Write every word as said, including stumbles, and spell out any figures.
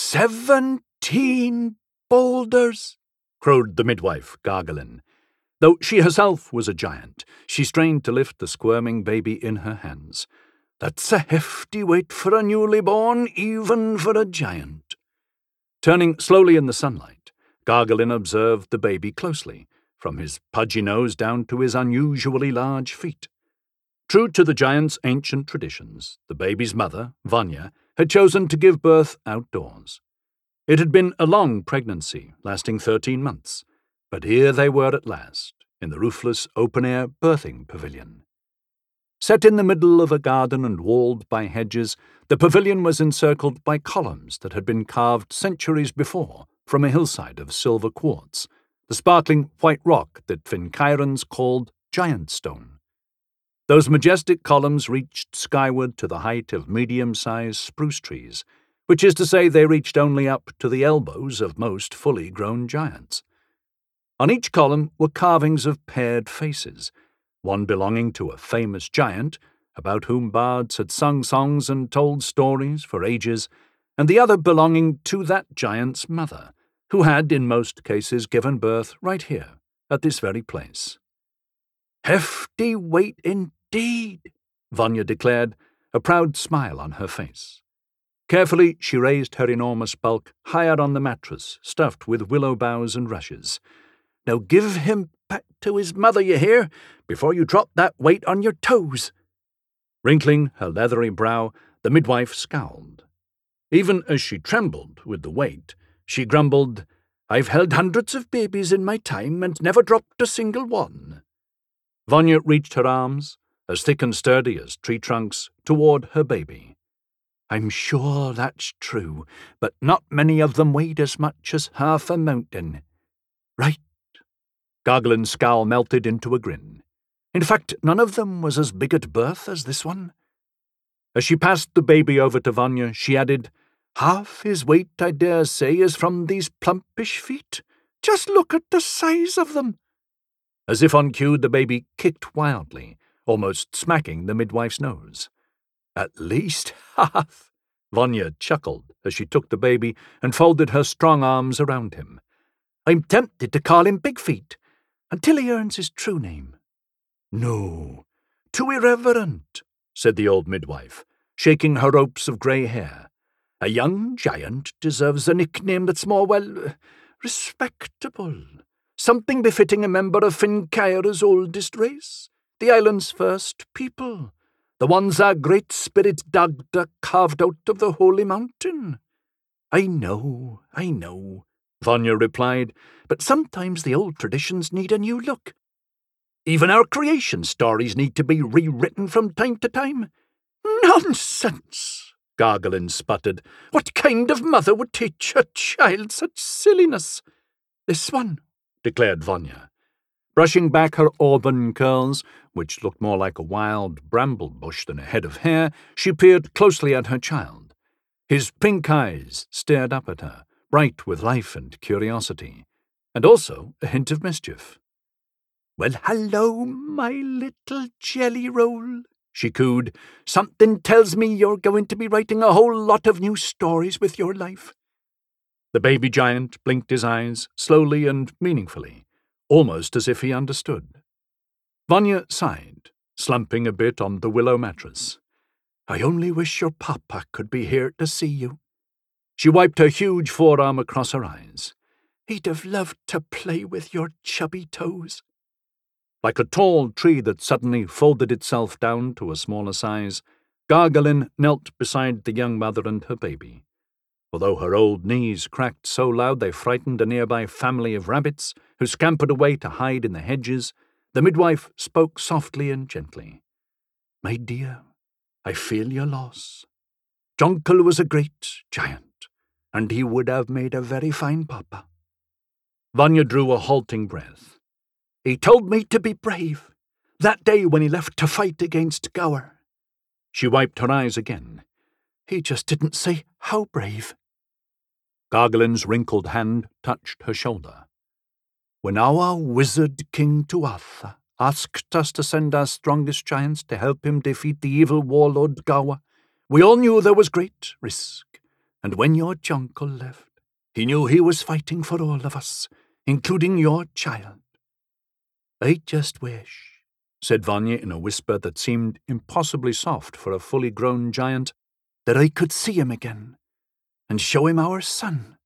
Seventeen boulders, crowed the midwife, Gargalin. Though she herself was a giant, she strained to lift the squirming baby in her hands. That's a hefty weight for a newly born, even for a giant. Turning slowly in the sunlight, Gargalin observed the baby closely, from his pudgy nose down to his unusually large feet. True to the giant's ancient traditions, the baby's mother, Vanya, had chosen to give birth outdoors. It had been a long pregnancy, lasting thirteen months, but here they were at last, in the roofless, open-air birthing pavilion. Set in the middle of a garden and walled by hedges, the pavilion was encircled by columns that had been carved centuries before from a hillside of silver quartz, the sparkling white rock that Fincairans called Giant Stone. Those majestic columns reached skyward to the height of medium-sized spruce trees, which is to say they reached only up to the elbows of most fully grown giants. On each column were carvings of paired faces, one belonging to a famous giant, about whom bards had sung songs and told stories for ages, and the other belonging to that giant's mother, who had in most cases given birth right here, at this very place. "Hefty weight indeed," Vanya declared, a proud smile on her face. Carefully she raised her enormous bulk higher on the mattress, stuffed with willow boughs and rushes. "Now give him back to his mother, you hear, before you drop that weight on your toes." Wrinkling her leathery brow, the midwife scowled. Even as she trembled with the weight, she grumbled, "I've held hundreds of babies in my time and never dropped a single one." Vanya reached her arms, as thick and sturdy as tree trunks, toward her baby. "I'm sure that's true, but not many of them weighed as much as half a mountain." "Right." Gargalin's scowl melted into a grin. "In fact, none of them was as big at birth as this one." As she passed the baby over to Vanya, she added, "Half his weight, I dare say, is from these plumpish feet. Just look at the size of them." As if on cue, the baby kicked wildly, almost smacking the midwife's nose. "At least half," Vanya chuckled as she took the baby and folded her strong arms around him. "I'm tempted to call him Big Feet, until he earns his true name." "No, too irreverent," said the old midwife, shaking her ropes of grey hair. "A young giant deserves a nickname that's more, well, respectable. Something befitting a member of Fincaira's oldest race, the island's first people, the ones our great spirit Dagda carved out of the holy mountain." "I know, I know," Vanya replied, "but sometimes the old traditions need a new look. Even our creation stories need to be rewritten from time to time." "Nonsense!" Gargalin sputtered. "What kind of mother would teach her child such silliness?" "This one," declared Vanya. Brushing back her auburn curls, which looked more like a wild bramble bush than a head of hair, she peered closely at her child. His pink eyes stared up at her, bright with life and curiosity, and also a hint of mischief. "Well, hello, my little jelly roll," she cooed. "Something tells me you're going to be writing a whole lot of new stories with your life." The baby giant blinked his eyes, slowly and meaningfully, almost as if he understood. Vanya sighed, slumping a bit on the willow mattress. "I only wish your papa could be here to see you." She wiped her huge forearm across her eyes. "He'd have loved to play with your chubby toes." Like a tall tree that suddenly folded itself down to a smaller size, Gargalin knelt beside the young mother and her baby. Although her old knees cracked so loud they frightened a nearby family of rabbits, who scampered away to hide in the hedges, the midwife spoke softly and gently. "My dear, I feel your loss. Jonkel was a great giant, and he would have made a very fine papa." Vanya drew a halting breath. "He told me to be brave, that day when he left to fight against Gower." She wiped her eyes again. "He just didn't say how brave." Gargalin's wrinkled hand touched her shoulder. "When our wizard King Tuatha asked us to send our strongest giants to help him defeat the evil warlord Gower, we all knew there was great risk. And when your Juncle left, he knew he was fighting for all of us, including your child. I just wish, said Vanya in a whisper that seemed impossibly soft for a fully grown giant, that I could see him again and show him our son.